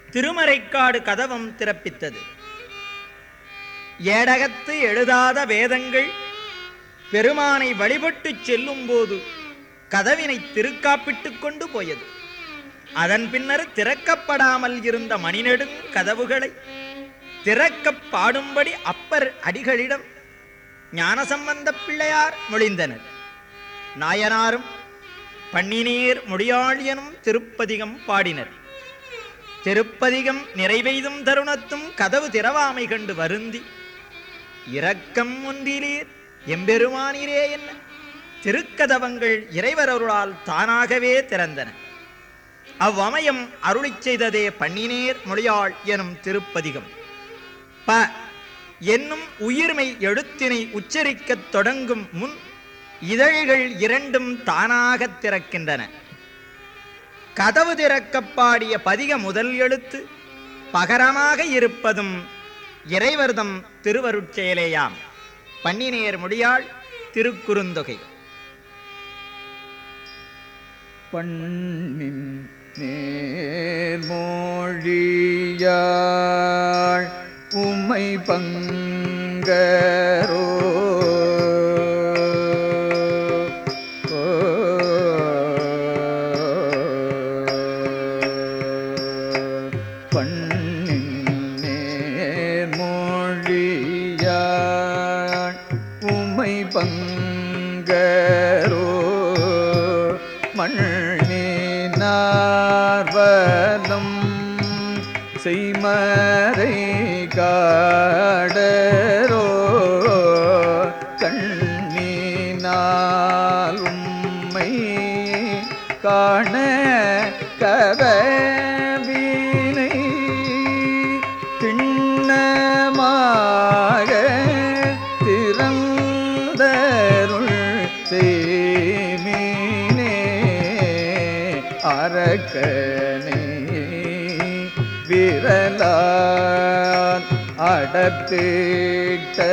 திருமறைக்காடு கதவம் திறப்பித்தது. ஏடகத்து எழுதாத வேதங்கள் பெருமானை வழிபட்டு செல்லும் போது கதவினை திருக்காப்பிட்டுக் கொண்டு போயது. அதன் பின்னர் திறக்கப்படாமல் இருந்த மணிநெடுங் கதவுகளை திறக்கப் பாடும்படி அப்பர் அடிகளிடம் ஞானசம்பந்தப் பிள்ளையார் மொழிந்தனர். நாயனாரும் பண்ணினேர் முடியாள் எனும் திருப்பதிகம் பாடினர். திருப்பதிகம் நிறைவெய்தும் தருணத்தும் கதவு திறவாமை கண்டு வருந்தி, இரக்கம் ஒன்றிலீர் எம்பெருமானீரே என்ன திருக்கதவங்கள் இறைவரருளால் தானாகவே திறந்தன. அவ்வமயம் அருளிச் செய்ததே பண்ணினேர் மொழியாள் எனும் திருப்பதிகம். ப என்னும் உயிர்மை எழுத்தினை உச்சரிக்கத் தொடங்கும் முன் இதழ்கள் இரண்டும் தானாகத் திறக்கின்றன. கதவு திறக்கப் பாடிய பதிக முதல் எழுத்து பகரமாக இருப்பதும் இறைவர்தம் திருவருட்செயலேயாம். பண்ணினேர் முடியாள் திருக்குறுந்தொகை. பண்ணின் நேர்மொழியாள் உமை பங்கரோ பண்ணின் நேர்மொழியாள் உமை பங்கரோ மண்ணினார்வலம் செய்மறை காடரோ கண்ணினால் உம்மை காண கதவினை திண்ணமாக திறந்தருள் சேமினே அரக்கனை விரலான் அடத்திட்ட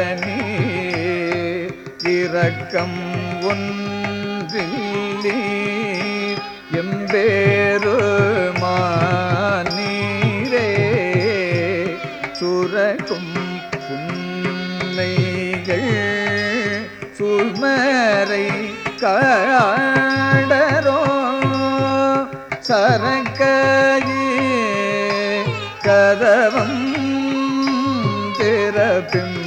நீர் இரக்கம் ஒன்றில்லி எம்பெருமானீரே சுரக்கும் புன்னைகள் சூழ்மறை காடரோ சரக்கையே கதவம் திறப்பிம்